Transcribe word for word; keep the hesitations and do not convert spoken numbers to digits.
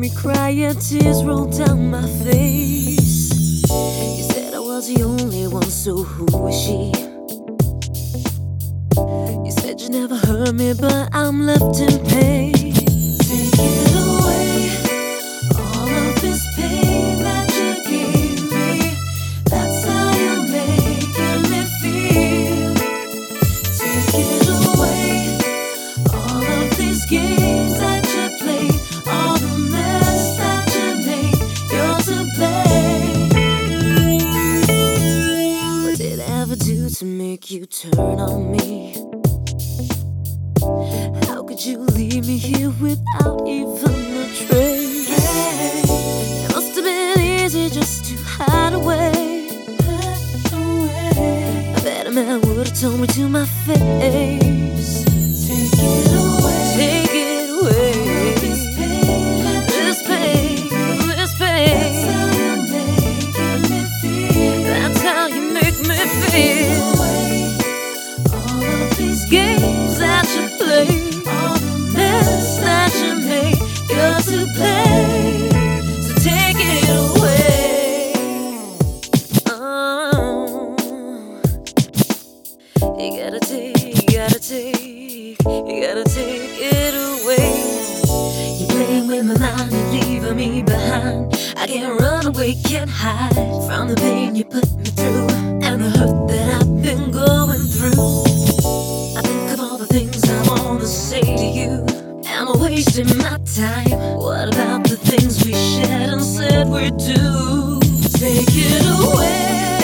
me cry and tears roll down my face. You said I was the only one, so who was she? You said you never hurt me, but I'm left in pain. Take it away, all of this pain that you gave me. That's how you're making me feel. Take it away, all of these games that you play, all the mess that you made, you're to blame. What did I ever do to make you turn on me? How could you leave me here without even a trace? It must have been easy just to hide away. I bet a man would have told me to my face. Take it away, take it away. This pain, this pain, this pain. That's how you make me feel. All of these games that you play, all the mess that you make, you're to blame. So take it away. Oh, you gotta take, you gotta take, you gotta take it away. You're playing with my mind, you're leaving me behind. I can't run away, can't hide from the pain you put me through and the hurt that I've been going through. I think of all the things I wanna say to you. Am I wasting my time? What about the things we shared and said we'd do? Take it away.